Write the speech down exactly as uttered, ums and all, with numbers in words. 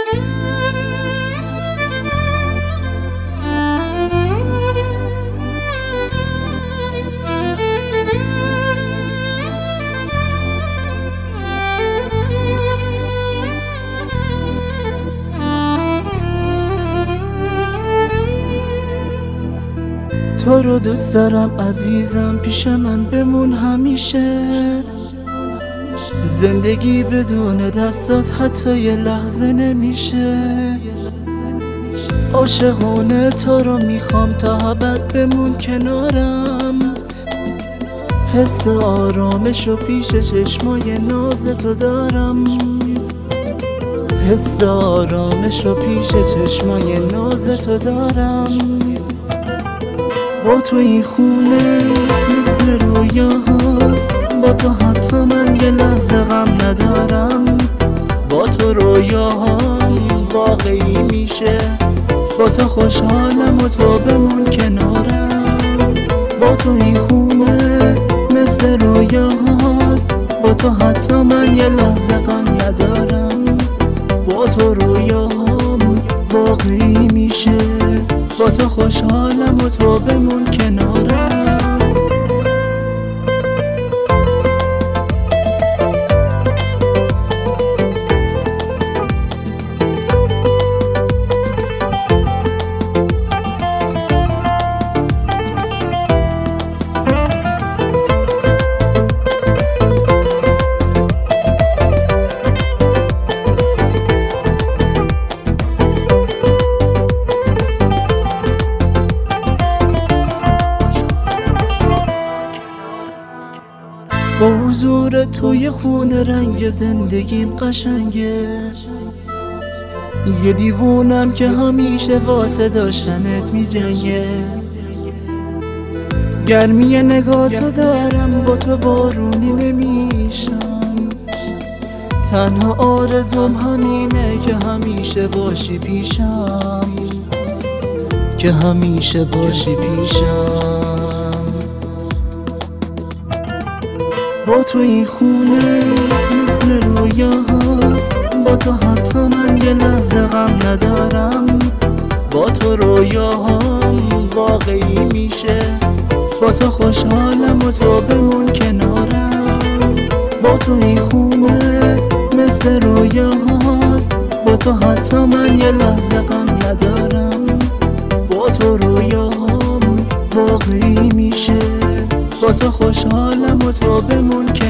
تو رو دوست دارم عزیزم، پیش من بمون همیشه. زندگی بدون دستات حتی یه لحظه نمیشه. عاشقانه تو رو میخوام تا ابد بمون کنارم. حس آرامش و پیش چشمای ناز تو دارم. حس آرامش و پیش چشمای ناز تو دارم. با تو این خونه مثل رویاهاست، با تو حتی من یه لحظه غم ندارم. با تو رویاهام واقعی میشه، با تو خوشحالم و تو بمون کنارم. با تو این خونه مثل رویاهاست، با تو حتی من یه لحظه غم ندارم. با تو رویاهام واقعی میشه، با تو خوشحالم و تو بمون کنارم. با حضور توی خونه رنگ زندگیم قشنگه. یه دیوونم که همیشه واسه داشتنت میجنگه. گرمی نگاتو دارم، با تو بارونی نمیشم. تنها آرزوم همینه که همیشه باشی پیشم، که همیشه باشی پیشم. با تو این خونه مثل رویاهاست، با تو حتی من یه لحظه غم ندارم. با تو رویاهام واقعی میشه، با تو خوشحالم و تو بمون کنارم. با تو این خونه مثل رویاهاست، با تو حتی من یه لحظه غم ندارم. با تو رویاهام واقعی میشه، با تو خوشحالم و تو بمون کنارم.